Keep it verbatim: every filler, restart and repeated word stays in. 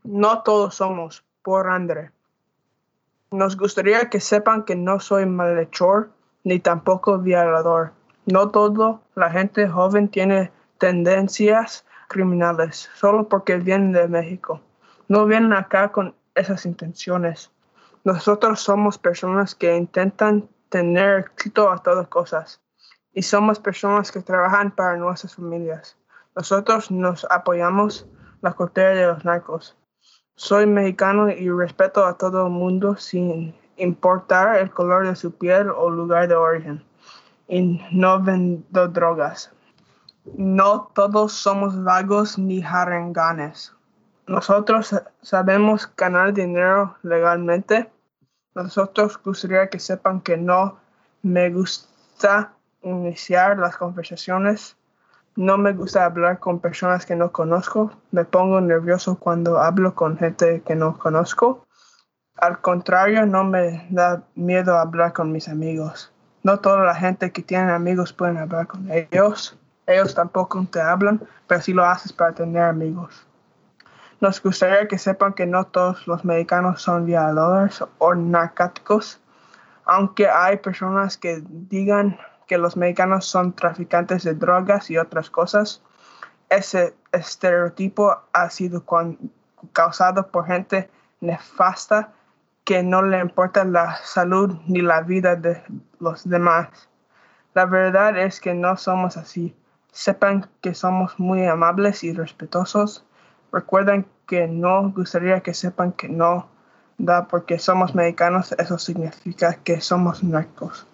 No todos somos, por André. Nos gustaría que sepan que no soy malhechor ni tampoco violador. No toda la gente joven tiene tendencias criminales solo porque vienen de México. No vienen acá con esas intenciones. Nosotros somos personas que intentan tener éxito a todas cosas y somos personas que trabajan para nuestras familias. Nosotros nos apoyamos la cultura de los narcos. Soy mexicano y respeto a todo el mundo sin importar el color de su piel o lugar de origen. Y no vendo drogas. No todos somos vagos ni jarenganes. Nosotros sabemos ganar dinero legalmente. Nosotros gustaría que sepan que no me gusta iniciar las conversaciones. No me gusta hablar con personas que no conozco. Me pongo nervioso cuando hablo con gente que no conozco. Al contrario, no me da miedo hablar con mis amigos. No toda la gente que tiene amigos pueden hablar con ellos. Ellos tampoco te hablan, pero sí lo haces para tener amigos. Nos gustaría que sepan que no todos los mexicanos son violadores o narcóticos, aunque hay personas que digan que los mexicanos son traficantes de drogas y otras cosas. Ese estereotipo ha sido causado por gente nefasta que no le importa la salud ni la vida de los demás. La verdad es que no somos así. Sepan que somos muy amables y respetuosos. Recuerden que no gustaría que sepan que no da porque somos mexicanos, eso significa que somos narcos.